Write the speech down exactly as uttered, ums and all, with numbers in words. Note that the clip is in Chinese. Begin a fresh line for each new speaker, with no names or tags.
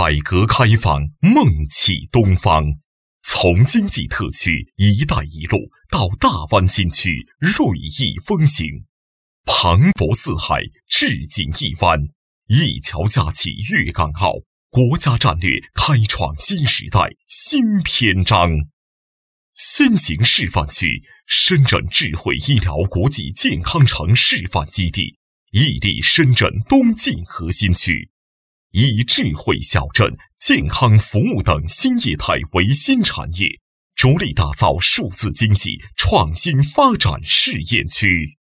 改革开放梦启东方，从经济特区“一带一路”到大湾新区锐意风行，磅礴四海，至锦一湾，一桥架起粤港澳，国家战略开创新时代新篇章。先行示范区深圳智慧医疗国际健康城示范基地，屹立深圳东进核心区，以智慧小镇、健康服务等新业态为新产业，着力打造数字经济创新发展试验区。